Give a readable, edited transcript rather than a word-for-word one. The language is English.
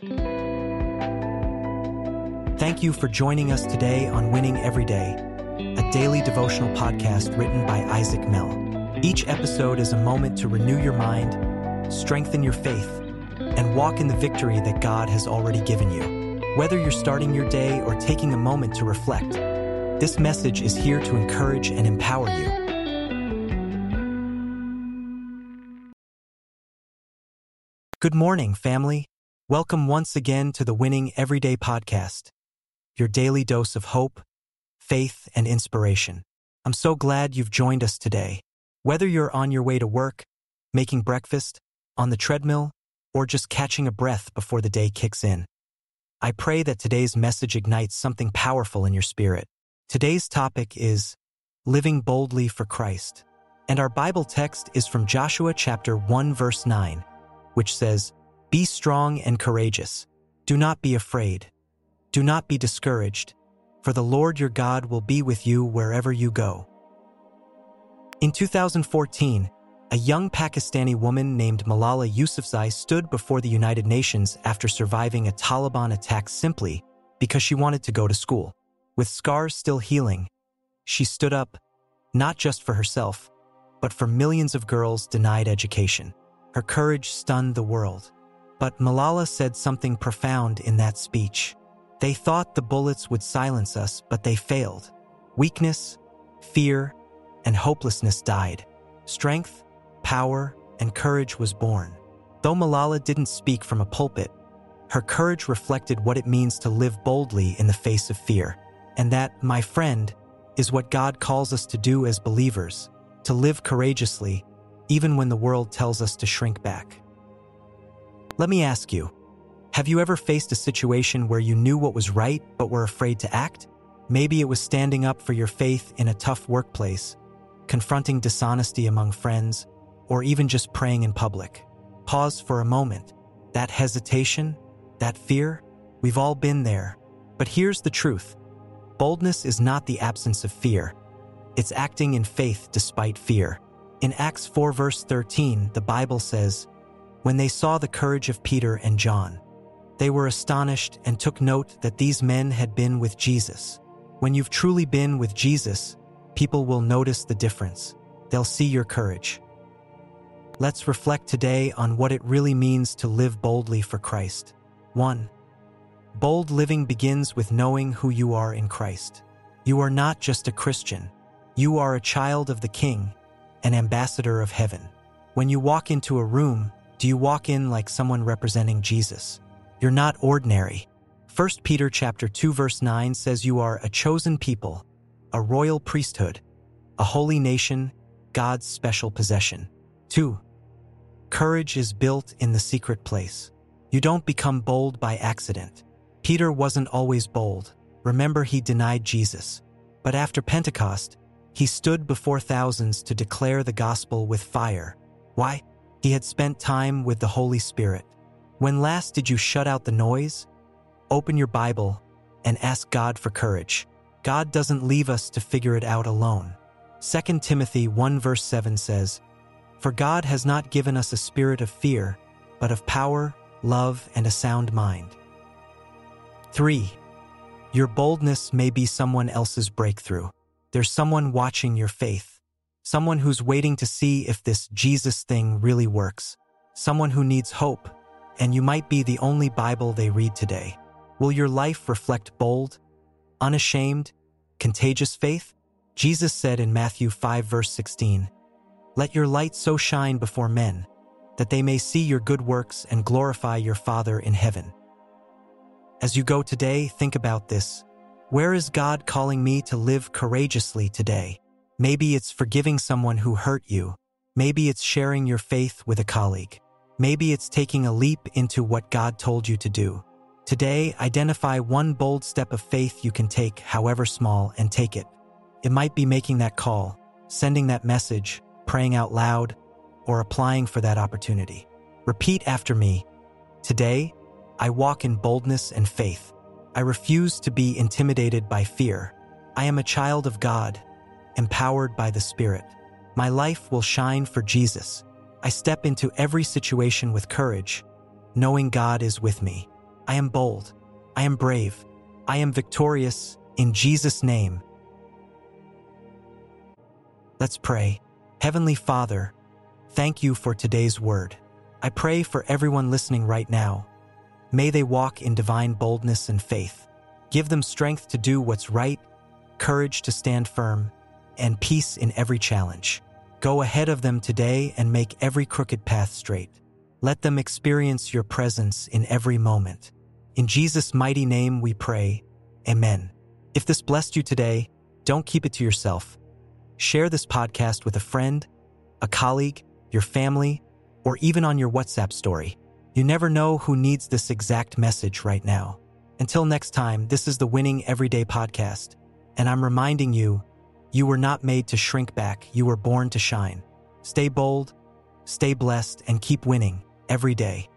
Thank you for joining us today on Winning Every Day, a daily devotional podcast written by Isaac Mell. Each episode is a moment to renew your mind, strengthen your faith, and walk in the victory that God has already given you. Whether you're starting your day or taking a moment to reflect, this message is here to encourage and empower you. Good morning, family. Welcome once again to the Winning Everyday podcast, your daily dose of hope, faith, and inspiration. I'm so glad you've joined us today. Whether you're on your way to work, making breakfast, on the treadmill, or just catching a breath before the day kicks in, I pray that today's message ignites something powerful in your spirit. Today's topic is living boldly for Christ, and our Bible text is from Joshua chapter 1 verse 9, which says, "Be strong and courageous. Do not be afraid. Do not be discouraged, for the Lord your God will be with you wherever you go." In 2014, a young Pakistani woman named Malala Yousafzai stood before the United Nations after surviving a Taliban attack simply because she wanted to go to school. With scars still healing, she stood up, not just for herself, but for millions of girls denied education. Her courage stunned the world. But Malala said something profound in that speech. "They thought the bullets would silence us, but they failed. Weakness, fear, and hopelessness died. Strength, power, and courage was born." Though Malala didn't speak from a pulpit, her courage reflected what it means to live boldly in the face of fear. And that, my friend, is what God calls us to do as believers, to live courageously, even when the world tells us to shrink back. Let me ask you, have you ever faced a situation where you knew what was right but were afraid to act? Maybe it was standing up for your faith in a tough workplace, confronting dishonesty among friends, or even just praying in public. Pause for a moment. That hesitation, that fear, we've all been there. But here's the truth. Boldness is not the absence of fear. It's acting in faith despite fear. In Acts 4 verse 13, the Bible says, "When they saw the courage of Peter and John, they were astonished and took note that these men had been with Jesus." When you've truly been with Jesus, people will notice the difference. They'll see your courage. Let's reflect today on what it really means to live boldly for Christ. 1. Bold living begins with knowing who you are in Christ. You are not just a Christian. You are a child of the King, an ambassador of heaven. When you walk into a room, do you walk in like someone representing Jesus? You're not ordinary. 1 Peter chapter 2 verse 9 says you are a chosen people, a royal priesthood, a holy nation, God's special possession. 2. Courage is built in the secret place. You don't become bold by accident. Peter wasn't always bold. Remember, he denied Jesus. But after Pentecost, he stood before thousands to declare the gospel with fire. Why? He had spent time with the Holy Spirit. When last did you shut out the noise? Open your Bible and ask God for courage. God doesn't leave us to figure it out alone. 2 Timothy 1 verse 7 says, "For God has not given us a spirit of fear, but of power, love, and a sound mind." 3. Your boldness may be someone else's breakthrough. There's someone watching your faith. Someone who's waiting to see if this Jesus thing really works. Someone who needs hope, and you might be the only Bible they read today. Will your life reflect bold, unashamed, contagious faith? Jesus said in Matthew 5 verse 16, "Let your light so shine before men, that they may see your good works and glorify your Father in heaven." As you go today, think about this. Where is God calling me to live courageously today? Maybe it's forgiving someone who hurt you. Maybe it's sharing your faith with a colleague. Maybe it's taking a leap into what God told you to do. Today, identify one bold step of faith you can take, however small, and take it. It might be making that call, sending that message, praying out loud, or applying for that opportunity. Repeat after me. Today, I walk in boldness and faith. I refuse to be intimidated by fear. I am a child of God, empowered by the Spirit. My life will shine for Jesus. I step into every situation with courage, knowing God is with me. I am bold. I am brave. I am victorious in Jesus' name. Let's pray. Heavenly Father, thank you for today's word. I pray for everyone listening right now. May they walk in divine boldness and faith. Give them strength to do what's right, courage to stand firm, and peace in every challenge. Go ahead of them today and make every crooked path straight. Let them experience your presence in every moment. In Jesus' mighty name we pray. Amen. If this blessed you today, don't keep it to yourself. Share this podcast with a friend, a colleague, your family, or even on your WhatsApp story. You never know who needs this exact message right now. Until next time, this is the Winning Everyday Podcast, and I'm reminding you, you were not made to shrink back, you were born to shine. Stay bold, stay blessed, and keep winning every day.